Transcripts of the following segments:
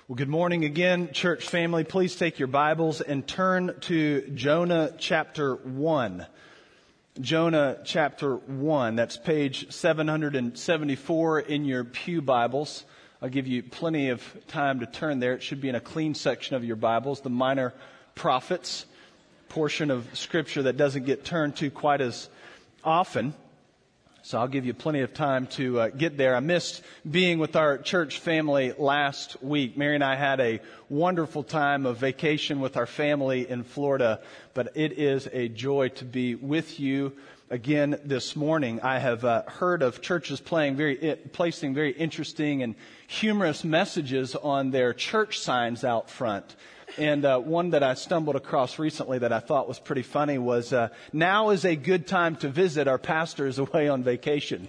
Well, good morning again, church family. Please take your Bibles and turn to Jonah chapter 1. Jonah chapter 1. That's page 774 in your pew Bibles. I'll give you plenty of time to turn there. It should be in a clean section of your Bibles, the Minor Prophets, portion of Scripture that doesn't get turned to quite as often. So I'll give you plenty of time to get there. I missed being with our church family last week. Mary and I had a wonderful time of vacation with our family in Florida, but it is a joy to be with you again this morning. I have heard of churches placing very interesting and humorous messages on their church signs out front. And one that I stumbled across recently that I thought was pretty funny was, now is a good time to visit. Our pastor is away on vacation.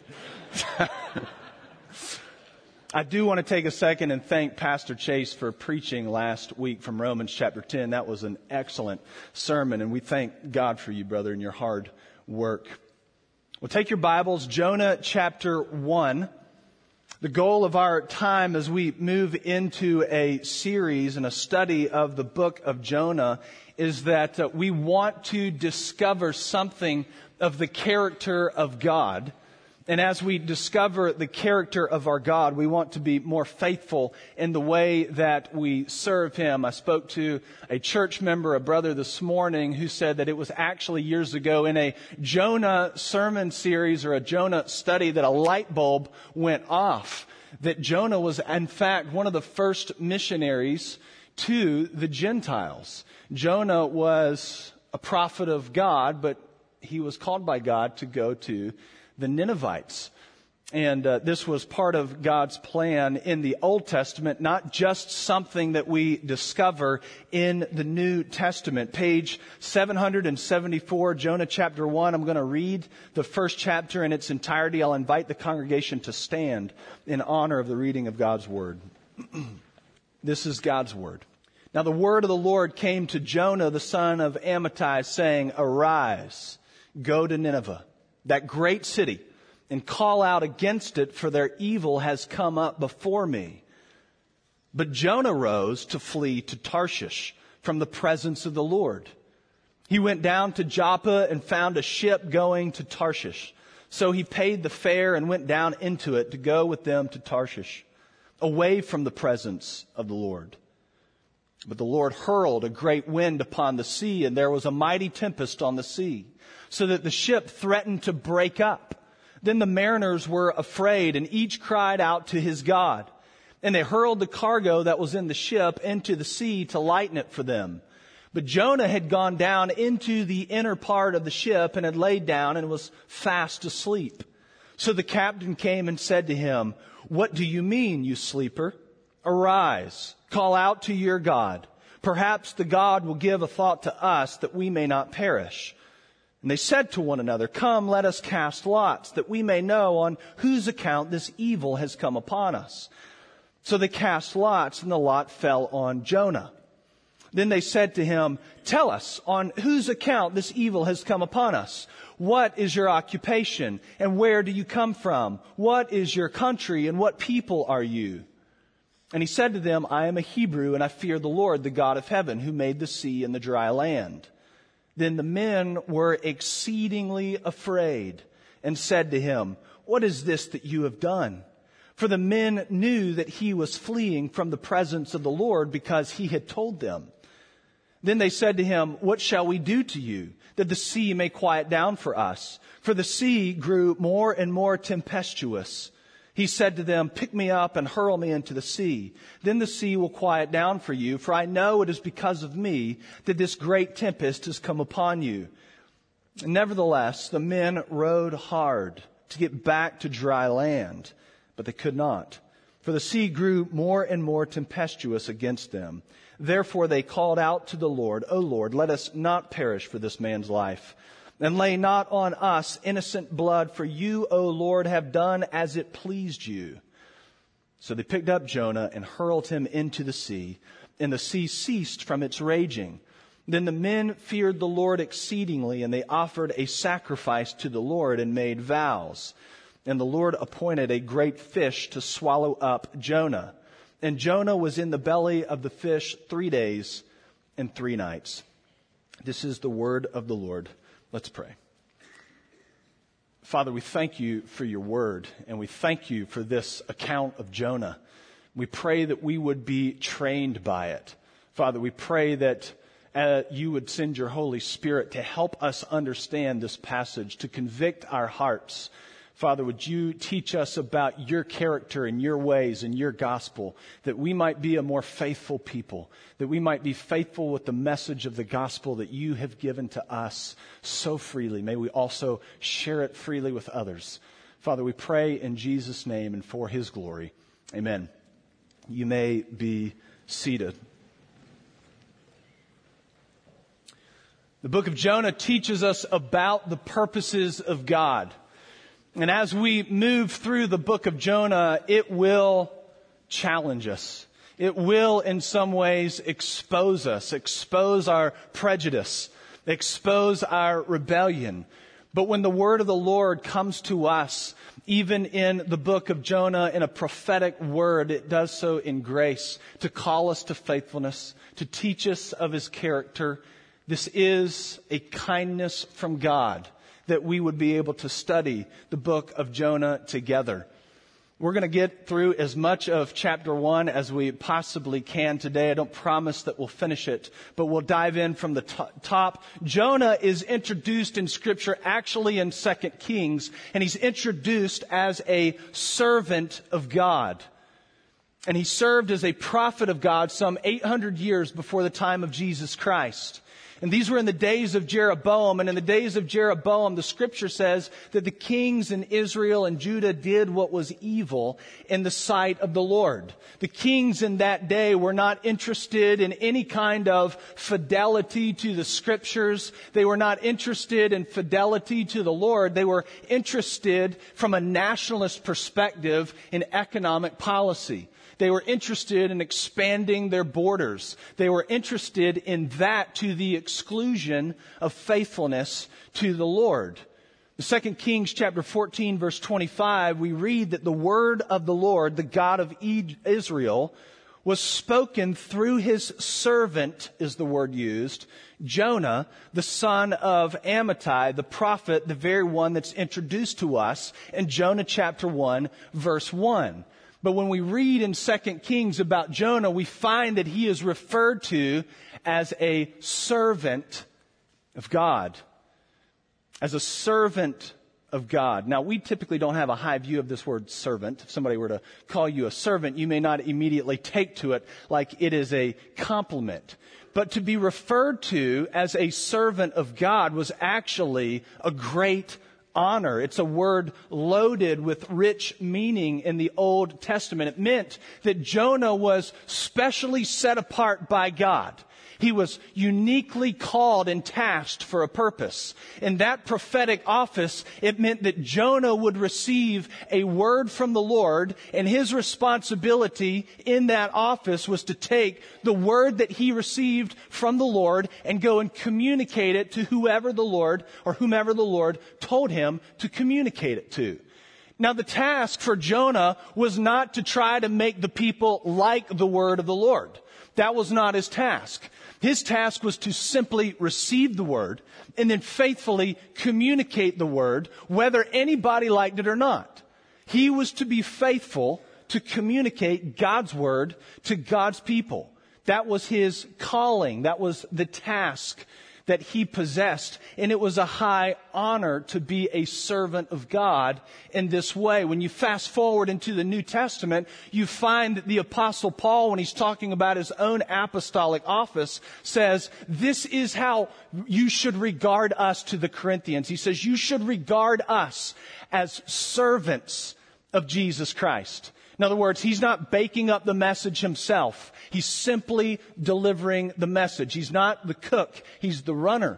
I do want to take a second and thank Pastor Chase for preaching last week from Romans chapter 10. That was an excellent sermon, and we thank God for you, brother, and your hard work. Well, take your Bibles, Jonah chapter 1. The goal of our time as we move into a series and a study of the book of Jonah is that we want to discover something of the character of God. And as we discover the character of our God, we want to be more faithful in the way that we serve Him. I spoke to a church member, a brother this morning, who said that it was actually years ago in a Jonah sermon series or a Jonah study that a light bulb went off. That Jonah was, in fact, one of the first missionaries to the Gentiles. Jonah was a prophet of God, but he was called by God to go to the Ninevites. And this was part of God's plan in the Old Testament, not just something that we discover in the New Testament. Page 774, Jonah chapter 1. I'm going to read the first chapter in its entirety. I'll invite the congregation to stand in honor of the reading of God's Word. This is God's Word. Now the word of the Lord came to Jonah, the son of Amittai, saying, "Arise, go to Nineveh, that great city, and call out against it, for their evil has come up before me." But Jonah rose to flee to Tarshish from the presence of the Lord. He went down to Joppa and found a ship going to Tarshish. So he paid the fare and went down into it to go with them to Tarshish, away from the presence of the Lord. But the Lord hurled a great wind upon the sea, and there was a mighty tempest on the sea, so that the ship threatened to break up. Then the mariners were afraid, and each cried out to his God. And they hurled the cargo that was in the ship into the sea to lighten it for them. But Jonah had gone down into the inner part of the ship and had laid down and was fast asleep. So the captain came and said to him, "What do you mean, you sleeper? Arise, call out to your God. Perhaps the God will give a thought to us that we may not perish." And they said to one another, "Come, let us cast lots, that we may know on whose account this evil has come upon us." So they cast lots, and the lot fell on Jonah. Then they said to him, "Tell us on whose account this evil has come upon us. What is your occupation, and where do you come from? What is your country, and what people are you?" And he said to them, "I am a Hebrew, and I fear the Lord, the God of heaven, who made the sea and the dry land." Then the men were exceedingly afraid and said to him, "What is this that you have done?" For the men knew that he was fleeing from the presence of the Lord because he had told them. Then they said to him, "What shall we do to you, that the sea may quiet down for us?" For the sea grew more and more tempestuous. He said to them, "Pick me up and hurl me into the sea. Then the sea will quiet down for you, for I know it is because of me that this great tempest has come upon you." Nevertheless, the men rowed hard to get back to dry land, but they could not, for the sea grew more and more tempestuous against them. Therefore they called out to the Lord, "O Lord, let us not perish for this man's life. And lay not on us innocent blood, for you, O Lord, have done as it pleased you." So they picked up Jonah and hurled him into the sea, and the sea ceased from its raging. Then the men feared the Lord exceedingly, and they offered a sacrifice to the Lord and made vows. And the Lord appointed a great fish to swallow up Jonah. And Jonah was in the belly of the fish 3 days and 3 nights. This is the word of the Lord. Let's pray. Father, we thank you for your word, and we thank you for this account of Jonah. We pray that we would be trained by it. Father, we pray that you would send your Holy Spirit to help us understand this passage, to convict our hearts. Father, would you teach us about your character and your ways and your gospel, that we might be a more faithful people, that we might be faithful with the message of the gospel that you have given to us so freely. May we also share it freely with others. Father, we pray in Jesus' name and for his glory. Amen. You may be seated. The book of Jonah teaches us about the purposes of God. And as we move through the book of Jonah, it will challenge us. It will, in some ways, expose us, expose our prejudice, expose our rebellion. But when the word of the Lord comes to us, even in the book of Jonah, in a prophetic word, it does so in grace to call us to faithfulness, to teach us of his character. This is a kindness from God, that we would be able to study the book of Jonah together. We're going to get through as much of chapter 1 as we possibly can today. I don't promise that we'll finish it, but we'll dive in from the top. Jonah is introduced in Scripture actually in 2 Kings, and he's introduced as a servant of God. And he served as a prophet of God some 800 years before the time of Jesus Christ. And these were in the days of Jeroboam. And in the days of Jeroboam, the scripture says that the kings in Israel and Judah did what was evil in the sight of the Lord. The kings in that day were not interested in any kind of fidelity to the scriptures. They were not interested in fidelity to the Lord. They were interested from a nationalist perspective in economic policy. They were interested in expanding their borders. They were interested in that to the exclusion of faithfulness to the Lord. In 2 Kings chapter 14, verse 25, we read that the word of the Lord, the God of Israel, was spoken through his servant, is the word used, Jonah, the son of Amittai, the prophet, the very one that's introduced to us in Jonah chapter 1, verse 1. But when we read in 2 Kings about Jonah, we find that he is referred to as a servant of God. As a servant of God. Now, we typically don't have a high view of this word servant. If somebody were to call you a servant, you may not immediately take to it like it is a compliment. But to be referred to as a servant of God was actually a great honor. It's a word loaded with rich meaning in the Old Testament. It meant that Jonah was specially set apart by God. He was uniquely called and tasked for a purpose. In that prophetic office, it meant that Jonah would receive a word from the Lord, and his responsibility in that office was to take the word that he received from the Lord and go and communicate it to whomever the Lord told him to communicate it to. Now, the task for Jonah was not to try to make the people like the word of the Lord. That was not his task. His task was to simply receive the word and then faithfully communicate the word, whether anybody liked it or not. He was to be faithful to communicate God's word to God's people. That was his calling. That was the task that he possessed. And it was a high honor to be a servant of God in this way. When you fast forward into the New Testament, you find that the Apostle Paul, when he's talking about his own apostolic office, says, this is how you should regard us to the Corinthians. He says, you should regard us as servants of Jesus Christ. In other words, he's not baking up the message himself. He's simply delivering the message. He's not the cook. He's the runner.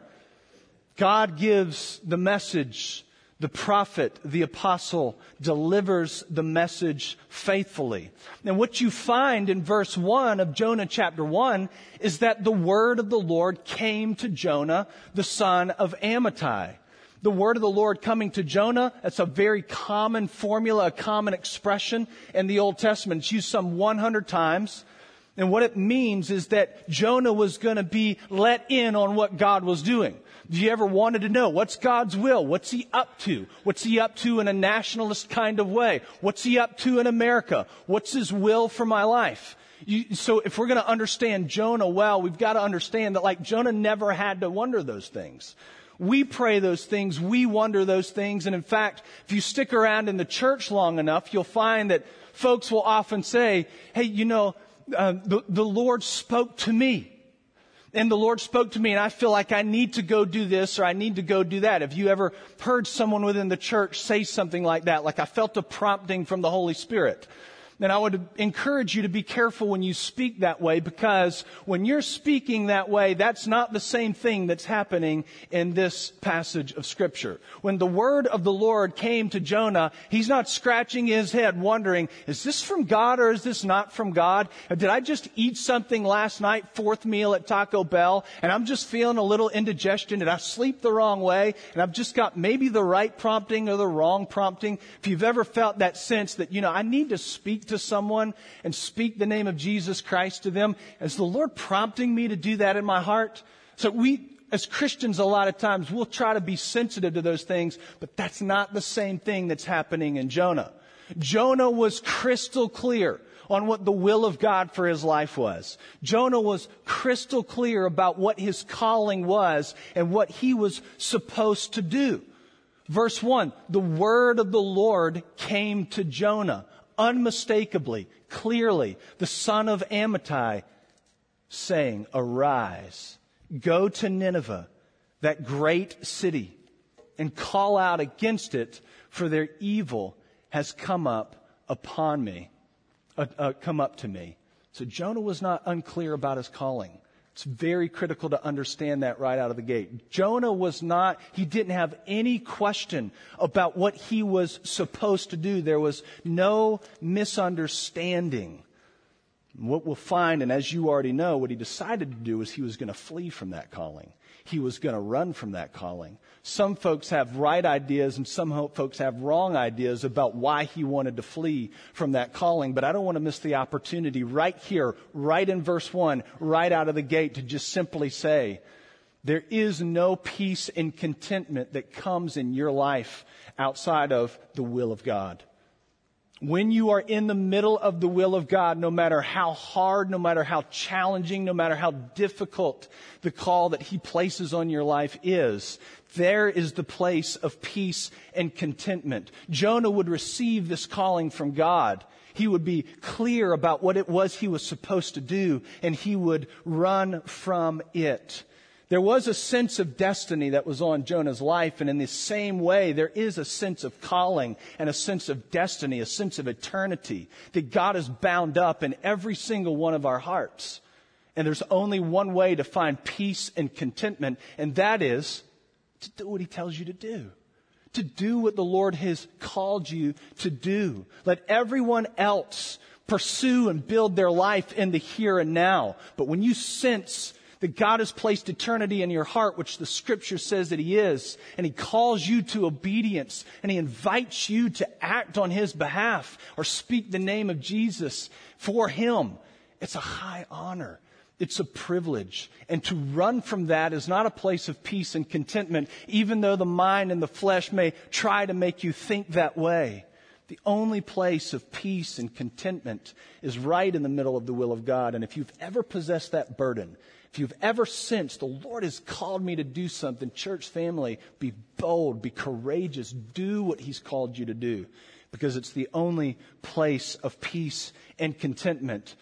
God gives the message. The prophet, the apostle, delivers the message faithfully. And what you find in verse 1 of Jonah chapter 1 is that the word of the Lord came to Jonah, the son of Amittai. The word of the Lord coming to Jonah, that's a very common formula, a common expression in the Old Testament. It's used some 100 times. And what it means is that Jonah was going to be let in on what God was doing. Have you ever wanted to know what's God's will? What's he up to? What's he up to in a nationalist kind of way? What's he up to in America? What's his will for my life? So if we're going to understand Jonah well, we've got to understand that like Jonah never had to wonder those things. We pray those things. We wonder those things. And in fact, if you stick around in the church long enough, you'll find that folks will often say, hey, the Lord spoke to me. And the Lord spoke to me and I feel like I need to go do this or I need to go do that. Have you ever heard someone within the church say something like that? Like I felt a prompting from the Holy Spirit. And I would encourage you to be careful when you speak that way, because when you're speaking that way, that's not the same thing that's happening in this passage of Scripture. When the word of the Lord came to Jonah, he's not scratching his head wondering, is this from God or is this not from God? Or did I just eat something last night, fourth meal at Taco Bell, and I'm just feeling a little indigestion? Did I sleep the wrong way? And I've just got maybe the right prompting or the wrong prompting. If you've ever felt that sense that, I need to speak to someone and speak the name of Jesus Christ to them, is the Lord prompting me to do that in my heart? So we, as Christians, a lot of times we'll try to be sensitive to those things, but that's not the same thing that's happening in Jonah. Jonah was crystal clear on what the will of God for his life was. Jonah was crystal clear about what his calling was and what he was supposed to do. Verse 1, the word of the Lord came to Jonah. Unmistakably, clearly, the son of Amittai, saying, arise, go to Nineveh, that great city, and call out against it, for their evil has come up to me. So Jonah was not unclear about his calling. It's very critical to understand that right out of the gate. Jonah he didn't have any question about what he was supposed to do. There was no misunderstanding. What we'll find, and as you already know, what he decided to do was he was going to flee from that calling. He was going to run from that calling. Some folks have right ideas and some folks have wrong ideas about why he wanted to flee from that calling. But I don't want to miss the opportunity right here, right in verse 1, right out of the gate, to just simply say, there is no peace and contentment that comes in your life outside of the will of God. When you are in the middle of the will of God, no matter how hard, no matter how challenging, no matter how difficult the call that He places on your life is, there is the place of peace and contentment. Jonah would receive this calling from God. He would be clear about what it was he was supposed to do, and he would run from it. There was a sense of destiny that was on Jonah's life, and in the same way, there is a sense of calling and a sense of destiny, a sense of eternity that God has bound up in every single one of our hearts. And there's only one way to find peace and contentment, and that is to do what He tells you to do. To do what the Lord has called you to do. Let everyone else pursue and build their life in the here and now. But when you sense that God has placed eternity in your heart, which the Scripture says that He is, and He calls you to obedience, and He invites you to act on His behalf or speak the name of Jesus for Him, it's a high honor. It's a privilege. And to run from that is not a place of peace and contentment, even though the mind and the flesh may try to make you think that way. The only place of peace and contentment is right in the middle of the will of God. And if you've ever possessed that burden, if you've ever sensed the Lord has called me to do something, church family, be bold, be courageous, do what He's called you to do, because it's the only place of peace and contentment.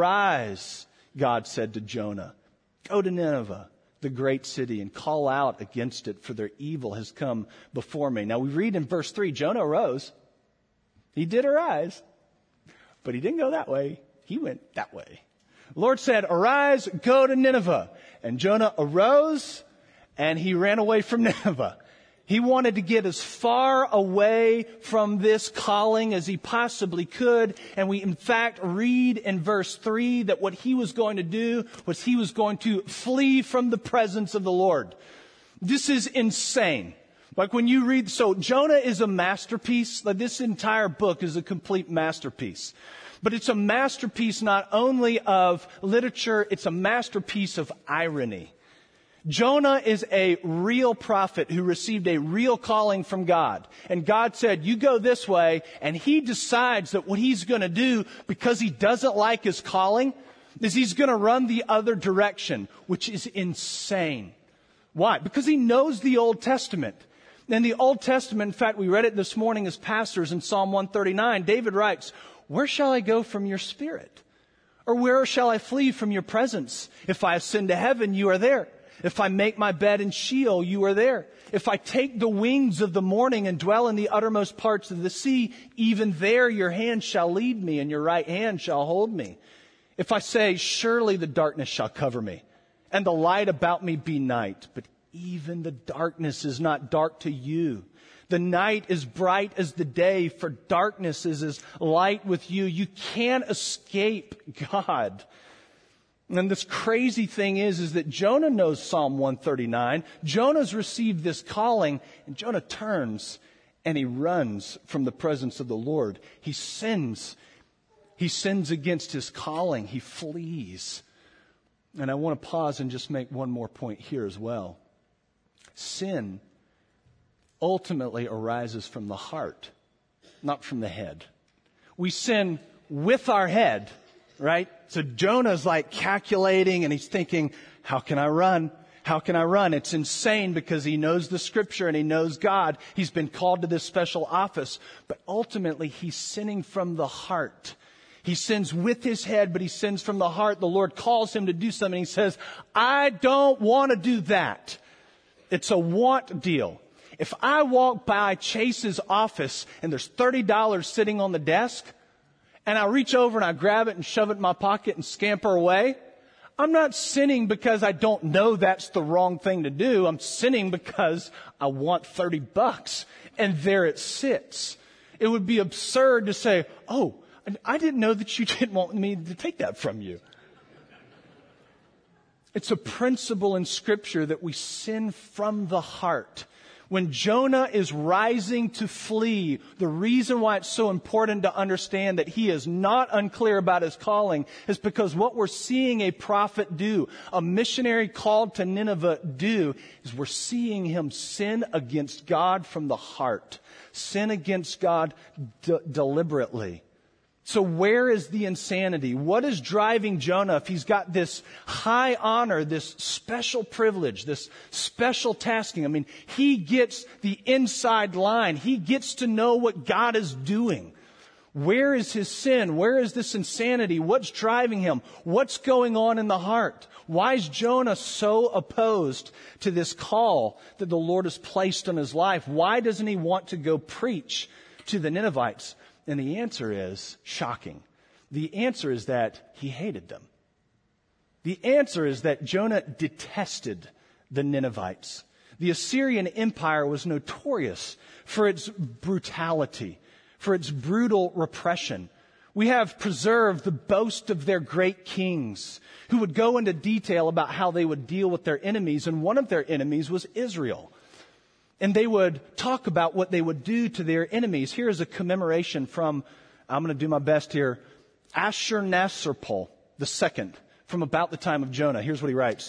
Arise, God said to Jonah, go to Nineveh, the great city, and call out against it, for their evil has come before me. Now we read in verse 3, Jonah arose. He did arise, but he didn't go that way. He went that way. The Lord said, arise, go to Nineveh. And Jonah arose and he ran away from Nineveh. He wanted to get as far away from this calling as he possibly could. And we, in fact, read in verse 3 that what he was going to do was he was going to flee from the presence of the Lord. This is insane. Like when you read, so Jonah is a masterpiece. Like this entire book is a complete masterpiece. But it's a masterpiece not only of literature, it's a masterpiece of irony. Jonah is a real prophet who received a real calling from God. And God said, you go this way. And he decides that what he's going to do, because he doesn't like his calling, is he's going to run the other direction, which is insane. Why? Because he knows the Old Testament. In the Old Testament, in fact, we read it this morning as pastors in Psalm 139. David writes, where shall I go from your spirit? Or where shall I flee from your presence? If I ascend to heaven, you are there. If I make my bed in Sheol, you are there. If I take the wings of the morning and dwell in the uttermost parts of the sea, even there your hand shall lead me and your right hand shall hold me. If I say, surely the darkness shall cover me and the light about me be night, but even the darkness is not dark to you. The night is bright as the day, for darkness is as light with you. You can't escape God. And this crazy thing is that Jonah knows Psalm 139. Jonah's received this calling, and Jonah turns and he runs from the presence of the Lord. He sins. He sins against his calling. He flees. And I want to pause and just make one more point here as well. Sin ultimately arises from the heart, not from the head. We sin with our head, right? So Jonah's like calculating and he's thinking, how can I run? How can I run? It's insane because he knows the scripture and he knows God. He's been called to this special office, but ultimately he's sinning from the heart. He sins with his head, but he sins from the heart. The Lord calls him to do something. He says, I don't want to do that. It's a want deal. If I walk by Chase's office and there's $30 sitting on the desk, and I reach over and I grab it and shove it in my pocket and scamper away, I'm not sinning because I don't know that's the wrong thing to do. I'm sinning because I want $30 and there it sits. It would be absurd to say, oh, I didn't know that you didn't want me to take that from you. It's a principle in Scripture that we sin from the heart. When Jonah is rising to flee, the reason why it's so important to understand that he is not unclear about his calling is because what we're seeing a prophet do, a missionary called to Nineveh do, is we're seeing him sin against God from the heart, sin against God deliberately. So where is the insanity? What is driving Jonah if he's got this high honor, this special privilege, this special tasking? I mean, he gets the inside line. He gets to know what God is doing. Where is his sin? Where is this insanity? What's driving him? What's going on in the heart? Why is Jonah so opposed to this call that the Lord has placed on his life? Why doesn't he want to go preach to the Ninevites? And the answer is shocking. The answer is that he hated them. The answer is that Jonah detested the Ninevites. The Assyrian Empire was notorious for its brutality, for its brutal repression. We have preserved the boast of their great kings who would go into detail about how they would deal with their enemies, and one of their enemies was Israel. And they would talk about what they would do to their enemies. Here's a commemoration from, I'm going to do my best here, Ashurnasirpal II, from about the time of Jonah. Here's what he writes.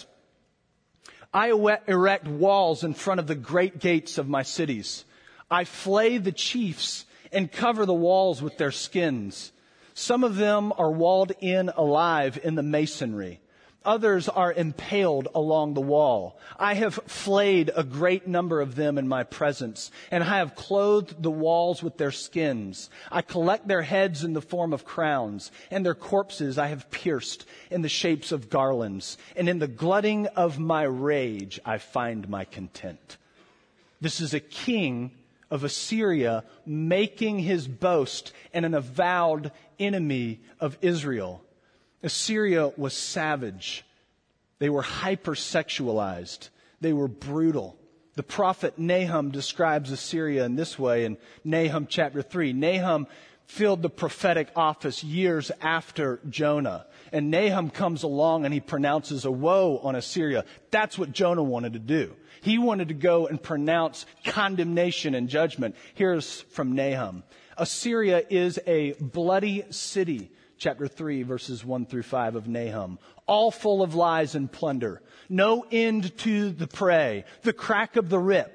I erect walls in front of the great gates of my cities. I flay the chiefs and cover the walls with their skins. Some of them are walled in alive in the masonry. Others are impaled along the wall. I have flayed a great number of them in my presence, and I have clothed the walls with their skins. I collect their heads in the form of crowns, and their corpses I have pierced in the shapes of garlands. And in the glutting of my rage, I find my content. This is a king of Assyria making his boast and an avowed enemy of Israel. Assyria was savage. They were hypersexualized. They were brutal. The prophet Nahum describes Assyria in this way in Nahum chapter 3. Nahum filled the prophetic office years after Jonah. And Nahum comes along and he pronounces a woe on Assyria. That's what Jonah wanted to do. He wanted to go and pronounce condemnation and judgment. Here's from Nahum. Assyria is a bloody city. Chapter 3, verses 1 through 5 of Nahum. All full of lies and plunder. No end to the prey. The crack of the whip,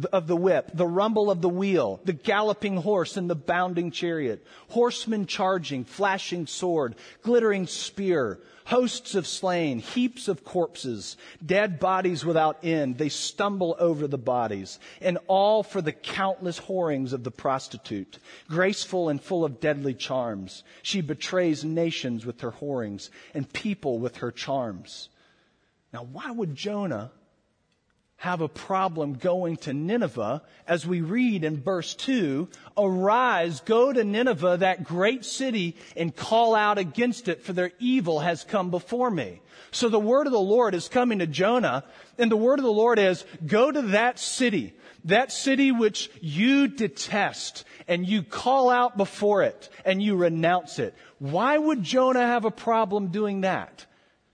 the rumble of the wheel, the galloping horse and the bounding chariot, horsemen charging, flashing sword, glittering spear, hosts of slain, heaps of corpses, dead bodies without end. They stumble over the bodies, and all for the countless whorings of the prostitute, graceful and full of deadly charms. She betrays nations with her whorings and people with her charms. Now, why would Jonah have a problem going to Nineveh? As we read in verse 2, arise, go to Nineveh, that great city, and call out against it, for their evil has come before me. So the word of the Lord is coming to Jonah, and the word of the Lord is, go to that city which you detest, and you call out before it, and you renounce it. Why would Jonah have a problem doing that?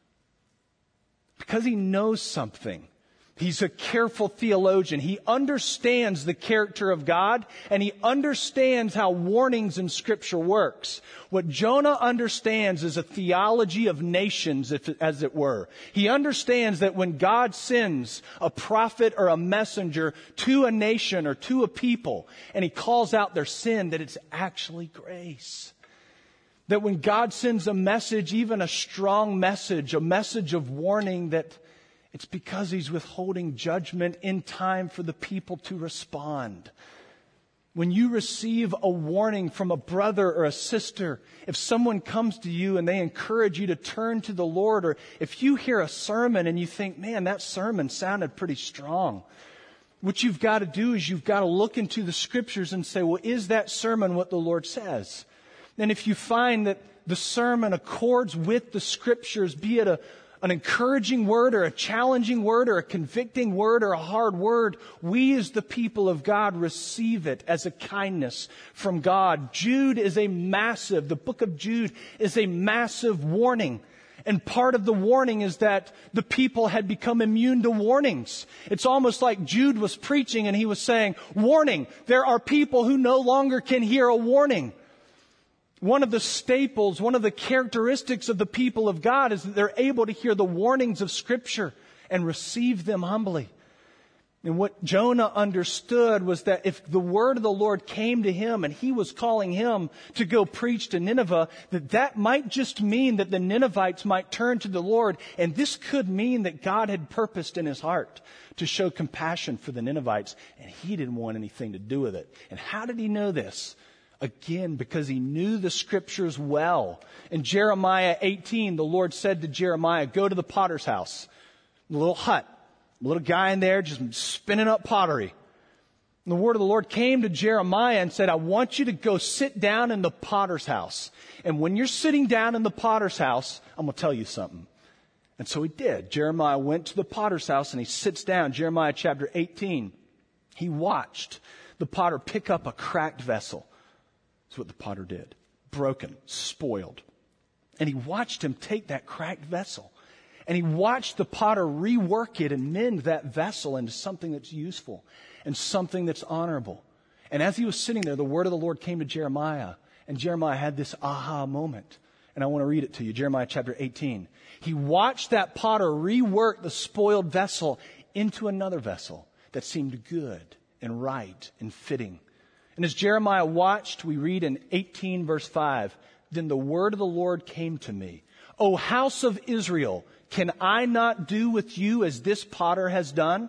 Because he knows something. He's a careful theologian. He understands the character of God, and he understands how warnings in Scripture works. What Jonah understands is a theology of nations, as it were. He understands that when God sends a prophet or a messenger to a nation or to a people, and he calls out their sin, that it's actually grace. That when God sends a message, even a strong message, a message of warning, that it's because he's withholding judgment in time for the people to respond. When you receive a warning from a brother or a sister, if someone comes to you and they encourage you to turn to the Lord, or if you hear a sermon and you think, man, that sermon sounded pretty strong, what you've got to do is you've got to look into the Scriptures and say, well, is that sermon what the Lord says? And if you find that the sermon accords with the Scriptures, be it an encouraging word or a challenging word or a convicting word or a hard word, we as the people of God receive it as a kindness from God. The book of Jude is a massive warning. And part of the warning is that the people had become immune to warnings. It's almost like Jude was preaching and he was saying, warning, there are people who no longer can hear a warning. One of the staples, one of the characteristics of the people of God is that they're able to hear the warnings of Scripture and receive them humbly. And what Jonah understood was that if the word of the Lord came to him and he was calling him to go preach to Nineveh, that might just mean that the Ninevites might turn to the Lord. And this could mean that God had purposed in his heart to show compassion for the Ninevites, and he didn't want anything to do with it. And how did he know this? Again, because he knew the Scriptures well. In Jeremiah 18, the Lord said to Jeremiah, go to the potter's house, the little hut, a little guy in there just spinning up pottery. And the word of the Lord came to Jeremiah and said, I want you to go sit down in the potter's house. And when you're sitting down in the potter's house, I'm going to tell you something. And so he did. Jeremiah went to the potter's house and he sits down. Jeremiah chapter 18. He watched the potter pick up a cracked vessel. That's what the potter did. Broken, spoiled. And he watched him take that cracked vessel. And he watched the potter rework it and mend that vessel into something that's useful and something that's honorable. And as he was sitting there, the word of the Lord came to Jeremiah. And Jeremiah had this aha moment. And I want to read it to you. Jeremiah chapter 18. He watched that potter rework the spoiled vessel into another vessel that seemed good and right and fitting. And as Jeremiah watched, we read in 18 verse 5, then the word of the Lord came to me. O house of Israel, can I not do with you as this potter has done?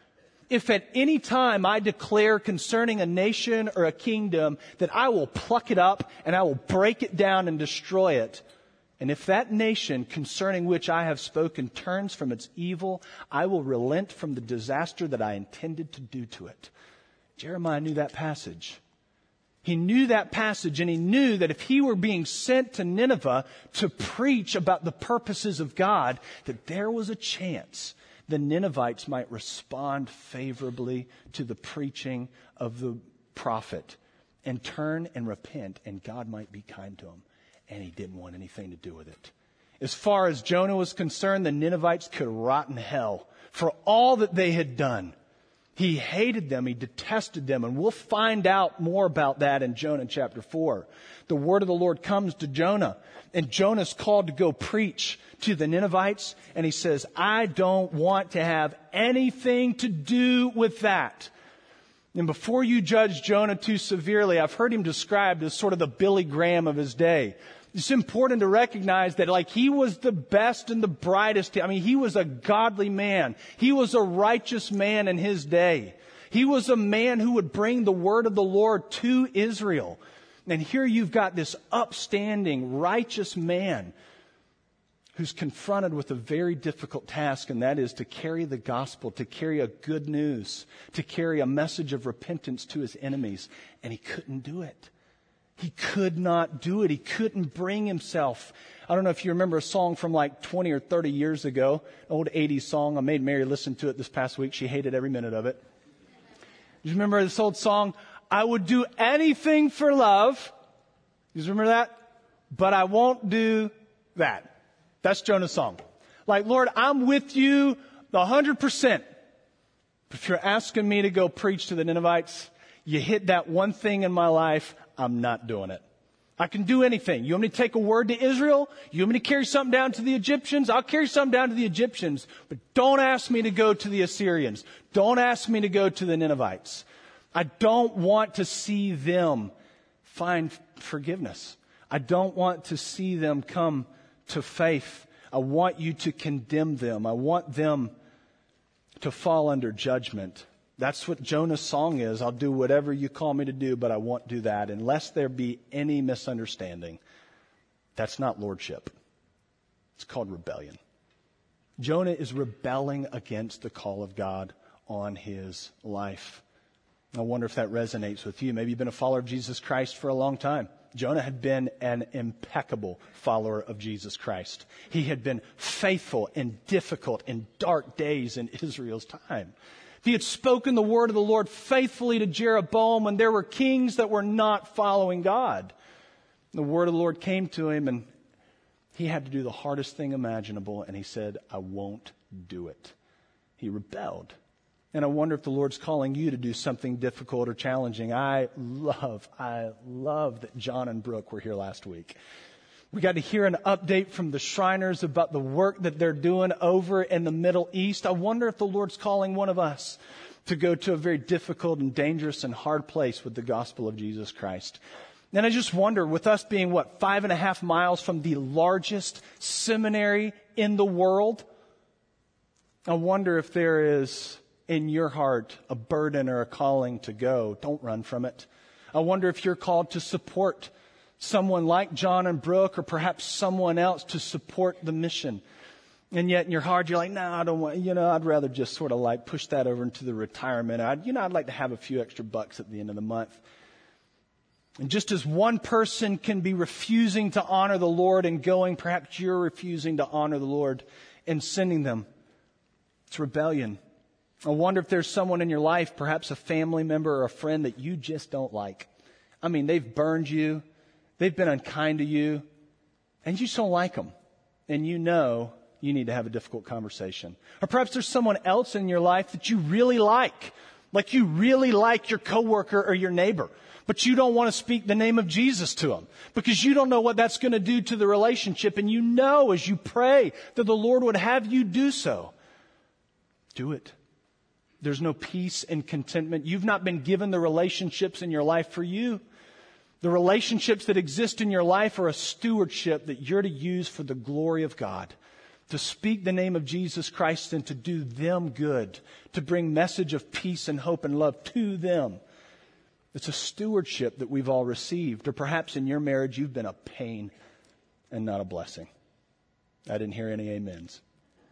If at any time I declare concerning a nation or a kingdom that I will pluck it up and I will break it down and destroy it, and if that nation concerning which I have spoken turns from its evil, I will relent from the disaster that I intended to do to it. Jeremiah knew that passage. He knew that passage, and he knew that if he were being sent to Nineveh to preach about the purposes of God, that there was a chance the Ninevites might respond favorably to the preaching of the prophet. and turn and repent, and God might be kind to him. And he didn't want anything to do with it. As far as Jonah was concerned, the Ninevites could rot in hell for all that they had done. He hated them. He detested them. And we'll find out more about that in Jonah chapter 4. The word of the Lord comes to Jonah, and Jonah's called to go preach to the Ninevites. And he says, I don't want to have anything to do with that. And before you judge Jonah too severely, I've heard him described as sort of the Billy Graham of his day. It's important to recognize that he was the best and the brightest. I mean, he was a godly man. He was a righteous man in his day. He was a man who would bring the word of the Lord to Israel. And here you've got this upstanding, righteous man who's confronted with a very difficult task, and that is to carry the gospel, to carry a good news, to carry a message of repentance to his enemies. And he couldn't do it. He could not do it. He couldn't bring himself. I don't know if you remember a song from 20 or 30 years ago, an old 80s song. I made Mary listen to it this past week. She hated every minute of it. Do you remember this old song? I would do anything for love. You remember that? But I won't do that. That's Jonah's song. Lord, I'm with you 100%. But if you're asking me to go preach to the Ninevites, you hit that one thing in my life, I'm not doing it. I can do anything. You want me to take a word to Israel? You want me to carry something down to the Egyptians? I'll carry something down to the Egyptians. But don't ask me to go to the Assyrians. Don't ask me to go to the Ninevites. I don't want to see them find forgiveness. I don't want to see them come to faith. I want you to condemn them. I want them to fall under judgment. That's what Jonah's song is. I'll do whatever you call me to do, but I won't do that unless there be any misunderstanding. That's not lordship. It's called rebellion. Jonah is rebelling against the call of God on his life. I wonder if that resonates with you. Maybe you've been a follower of Jesus Christ for a long time. Jonah had been an impeccable follower of Jesus Christ. He had been faithful in difficult and dark days in Israel's time. He had spoken the word of the Lord faithfully to Jeroboam when there were kings that were not following God. The word of the Lord came to him, and he had to do the hardest thing imaginable, and he said, I won't do it. He rebelled. And I wonder if the Lord's calling you to do something difficult or challenging. I love that John and Brooke were here last week. We got to hear an update from the Shriners about the work that they're doing over in the Middle East. I wonder if the Lord's calling one of us to go to a very difficult and dangerous and hard place with the gospel of Jesus Christ. And I just wonder, with us being, 5.5 miles from the largest seminary in the world, I wonder if there is in your heart a burden or a calling to go. Don't run from it. I wonder if you're called to support someone like John and Brooke, or perhaps someone else to support the mission. And yet in your heart, you're like, no, I don't want, I'd rather just sort of push that over into the retirement. I'd like to have a few extra bucks at the end of the month. And just as one person can be refusing to honor the Lord and going, perhaps you're refusing to honor the Lord and sending them. It's rebellion. I wonder if there's someone in your life, perhaps a family member or a friend that you just don't like. I mean, they've burned you. They've been unkind to you, and you just don't like them. And you know you need to have a difficult conversation. Or perhaps there's someone else in your life that you really like you really like your coworker or your neighbor, but you don't want to speak the name of Jesus to them because you don't know what that's going to do to the relationship. And you know as you pray that the Lord would have you do so. Do it. There's no peace and contentment. You've not been given the relationships in your life for you. The relationships that exist in your life are a stewardship that you're to use for the glory of God, to speak the name of Jesus Christ and to do them good, to bring message of peace and hope and love to them. It's a stewardship that we've all received. Or perhaps in your marriage, you've been a pain and not a blessing. I didn't hear any amens.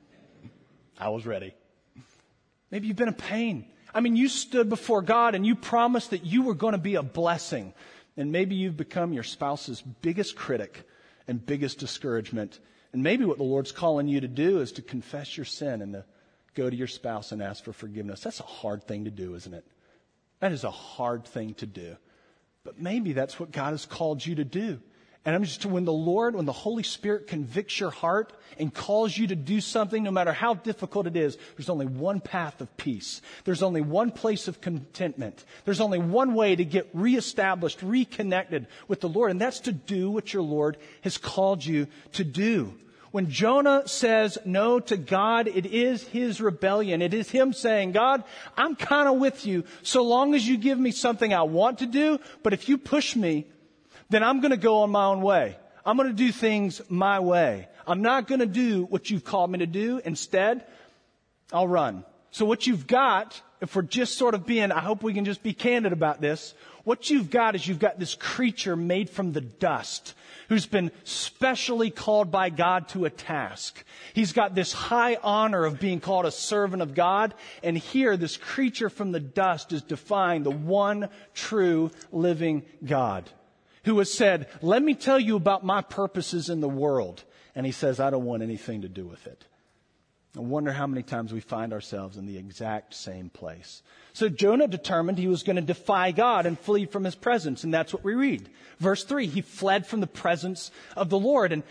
I was ready. Maybe you've been a pain. I mean, you stood before God and you promised that you were going to be a blessing. And maybe you've become your spouse's biggest critic and biggest discouragement. And maybe what the Lord's calling you to do is to confess your sin and to go to your spouse and ask for forgiveness. That's a hard thing to do, isn't it? That is a hard thing to do. But maybe that's what God has called you to do. And when the Holy Spirit convicts your heart and calls you to do something, no matter how difficult it is, there's only one path of peace. There's only one place of contentment. There's only one way to get reestablished, reconnected with the Lord, and that's to do what your Lord has called you to do. When Jonah says no to God, it is his rebellion. It is him saying, God, I'm kind of with you so long as you give me something I want to do, but if you push me, then I'm going to go on my own way. I'm going to do things my way. I'm not going to do what you've called me to do. Instead, I'll run. So what you've got, if we're just sort of I hope we can just be candid about this. What you've got is you've got this creature made from the dust who's been specially called by God to a task. He's got this high honor of being called a servant of God. And here, this creature from the dust is defying the one true living God, who has said, let me tell you about my purposes in the world. And he says, I don't want anything to do with it. I wonder how many times we find ourselves in the exact same place. So Jonah determined he was going to defy God and flee from his presence. And that's what we read. Verse 3, he fled from the presence of the Lord. And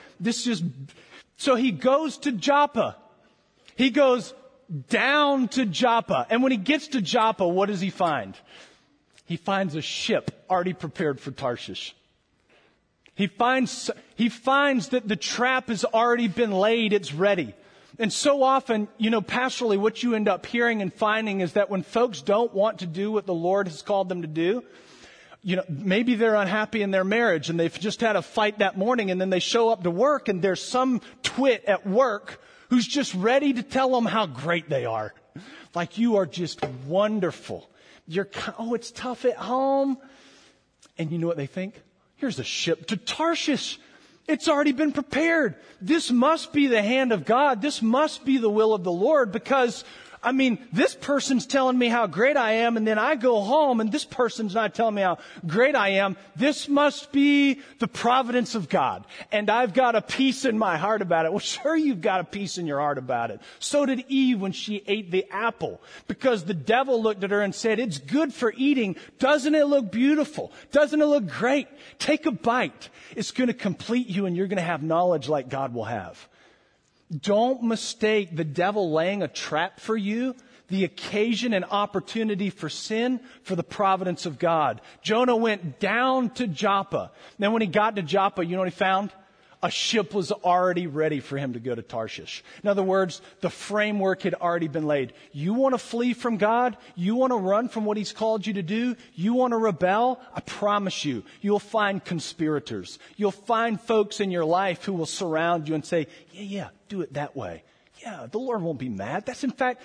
so he goes to Joppa. He goes down to Joppa. And when he gets to Joppa, what does he find? He finds a ship already prepared for Tarshish. He finds that the trap has already been laid. It's ready. And so often, pastorally, what you end up hearing and finding is that when folks don't want to do what the Lord has called them to do, maybe they're unhappy in their marriage and they've just had a fight that morning, and then they show up to work and there's some twit at work who's just ready to tell them how great they are. Like, you are just wonderful. It's tough at home. And you know what they think? Here's a ship to Tarshish. It's already been prepared. This must be the hand of God. This must be the will of the Lord, because, this person's telling me how great I am, and then I go home and this person's not telling me how great I am. This must be the providence of God. And I've got a peace in my heart about it. Well, sure, you've got a peace in your heart about it. So did Eve when she ate the apple, because the devil looked at her and said, it's good for eating. Doesn't it look beautiful? Doesn't it look great? Take a bite. It's going to complete you, and you're going to have knowledge like God will have. Don't mistake the devil laying a trap for you, the occasion and opportunity for sin, for the providence of God. Jonah went down to Joppa. Then when he got to Joppa, you know what he found? A ship was already ready for him to go to Tarshish. In other words, the framework had already been laid. You want to flee from God? You want to run from what He's called you to do? You want to rebel? I promise you'll find conspirators. You'll find folks in your life who will surround you and say, yeah, do it that way. Yeah, the Lord won't be mad. That's, in fact,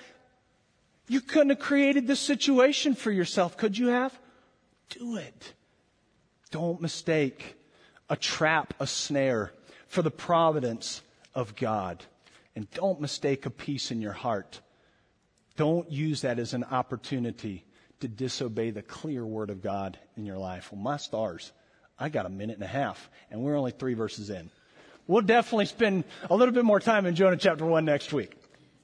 you couldn't have created this situation for yourself, could you have? Do it. Don't mistake a trap, a snare, for the providence of God. And don't mistake a peace in your heart. Don't use that as an opportunity to disobey the clear word of God in your life. Well, my stars, I got a minute and a half, and we're only 3 verses in. We'll definitely spend a little bit more time in Jonah chapter 1 next week.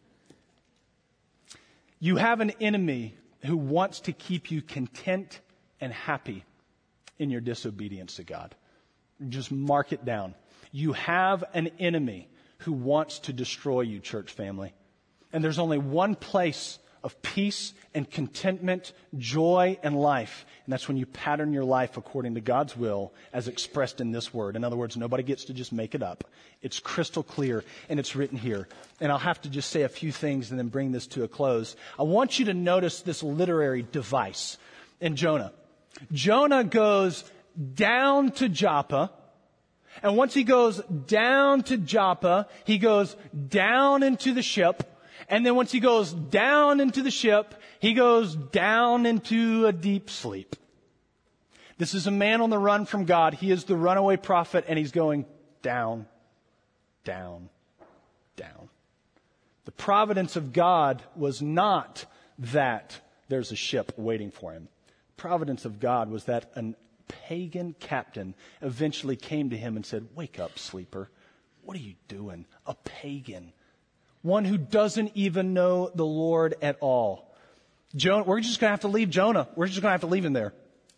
You have an enemy who wants to keep you content and happy in your disobedience to God. Just mark it down. You have an enemy who wants to destroy you, church family. And there's only one place of peace and contentment, joy and life. And that's when you pattern your life according to God's will as expressed in this word. In other words, nobody gets to just make it up. It's crystal clear, and it's written here. And I'll have to just say a few things and then bring this to a close. I want you to notice this literary device in Jonah. Jonah goes down to Joppa. And once he goes down to Joppa, he goes down into the ship. And then once he goes down into the ship, he goes down into a deep sleep. This is a man on the run from God. He is the runaway prophet, and he's going down, down, down. The providence of God was not that there's a ship waiting for him. The providence of God was that an pagan captain eventually came to him and said, wake up, sleeper. What are you doing? A pagan. One who doesn't even know the Lord at all. Jonah, we're just going to have to leave Jonah. We're just going to have to leave him there.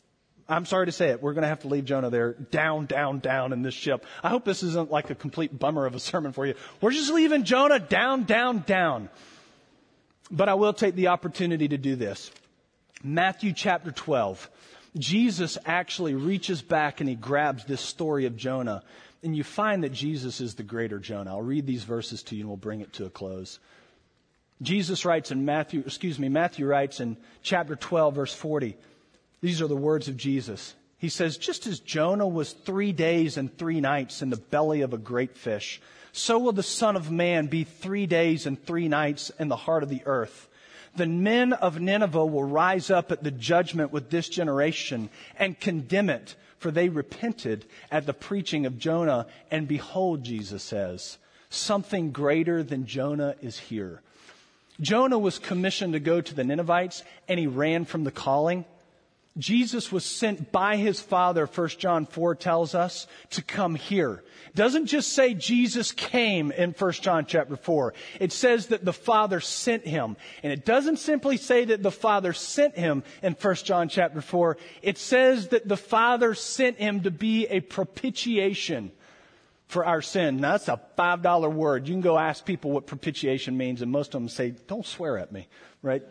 I'm sorry to say it. We're going to have to leave Jonah there down, down, down in this ship. I hope this isn't like a complete bummer of a sermon for you. We're just leaving Jonah down, down, down. But I will take the opportunity to do this. Matthew chapter 12. Jesus actually reaches back and he grabs this story of Jonah. And you find that Jesus is the greater Jonah. I'll read these verses to you and we'll bring it to a close. Jesus writes in Matthew writes in chapter 12, verse 40. These are the words of Jesus. He says, just as Jonah was 3 days and 3 nights in the belly of a great fish, so will the Son of Man be 3 days and 3 nights in the heart of the earth. The men of Nineveh will rise up at the judgment with this generation and condemn it, for they repented at the preaching of Jonah. And behold, Jesus says, something greater than Jonah is here. Jonah was commissioned to go to the Ninevites, and he ran from the calling. Jesus was sent by his Father, 1 John 4 tells us, to come here. It doesn't just say Jesus came in 1 John chapter 4. It says that the Father sent him. And it doesn't simply say that the Father sent him in 1 John chapter 4. It says that the Father sent him to be a propitiation for our sin. Now, that's a $5 word. You can go ask people what propitiation means, and most of them say, don't swear at me, right?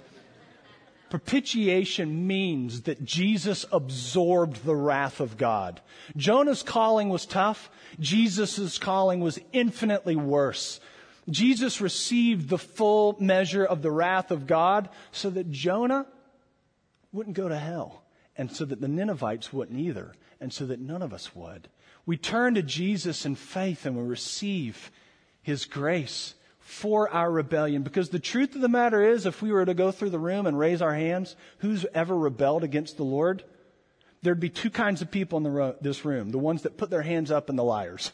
Propitiation means that Jesus absorbed the wrath of God. Jonah's calling was tough. Jesus' calling was infinitely worse. Jesus received the full measure of the wrath of God so that Jonah wouldn't go to hell, and so that the Ninevites wouldn't either, and so that none of us would. We turn to Jesus in faith and we receive his grace for our rebellion. Because the truth of the matter is, if we were to go through the room and raise our hands, who's ever rebelled against the Lord? There'd be 2 kinds of people in this room. The ones that put their hands up and the liars.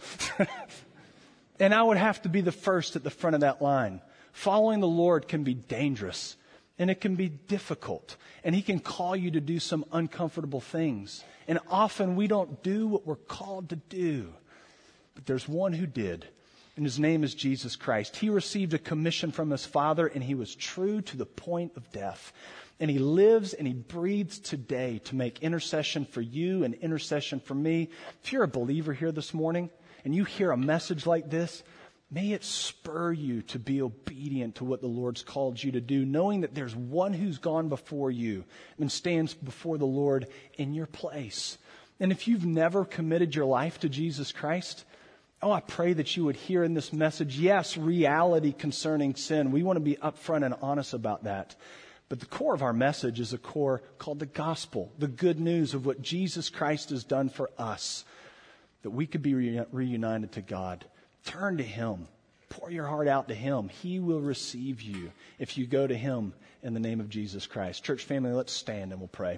And I would have to be the first at the front of that line. Following the Lord can be dangerous. And it can be difficult. And he can call you to do some uncomfortable things. And often we don't do what we're called to do. But there's one who did. And his name is Jesus Christ. He received a commission from his Father, and he was true to the point of death. And he lives and he breathes today to make intercession for you and intercession for me. If you're a believer here this morning and you hear a message like this, may it spur you to be obedient to what the Lord's called you to do, knowing that there's one who's gone before you and stands before the Lord in your place. And if you've never committed your life to Jesus Christ, I pray that you would hear in this message, yes, reality concerning sin. We want to be upfront and honest about that. But the core of our message is a core called the gospel, the good news of what Jesus Christ has done for us, that we could be reunited to God. Turn to him. Pour your heart out to him. He will receive you if you go to him in the name of Jesus Christ. Church family, let's stand and we'll pray.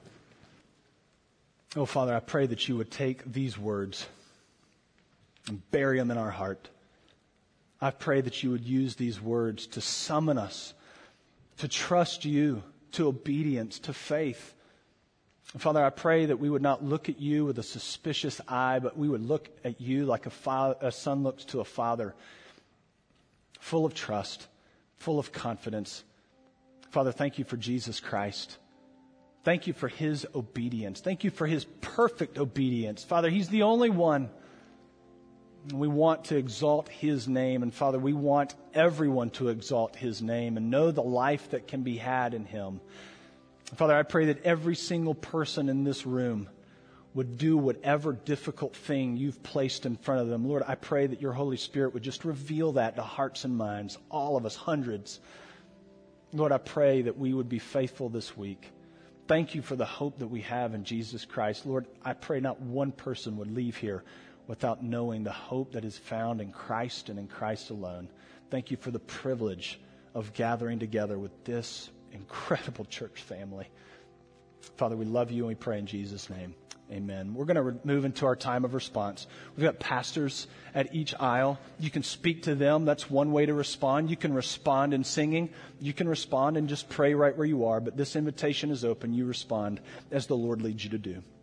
Oh, Father, I pray that you would take these words and bury them in our heart. I pray that you would use these words to summon us to trust you, to obedience, to faith. And Father, I pray that we would not look at you with a suspicious eye, but we would look at you like a son looks to a father, full of trust, full of confidence. Father, thank you for Jesus Christ. Thank you for his obedience. Thank you for his perfect obedience. Father, he's the only one. We want to exalt his name. And Father, we want everyone to exalt his name and know the life that can be had in him. Father, I pray that every single person in this room would do whatever difficult thing you've placed in front of them. Lord, I pray that your Holy Spirit would just reveal that to hearts and minds, all of us, hundreds. Lord, I pray that we would be faithful this week. Thank you for the hope that we have in Jesus Christ. Lord, I pray not one person would leave here without knowing the hope that is found in Christ and in Christ alone. Thank you for the privilege of gathering together with this incredible church family. Father, we love you and we pray in Jesus' name. Amen. We're going to move into our time of response. We've got pastors at each aisle. You can speak to them. That's one way to respond. You can respond in singing. You can respond and just pray right where you are. But this invitation is open. You respond as the Lord leads you to do.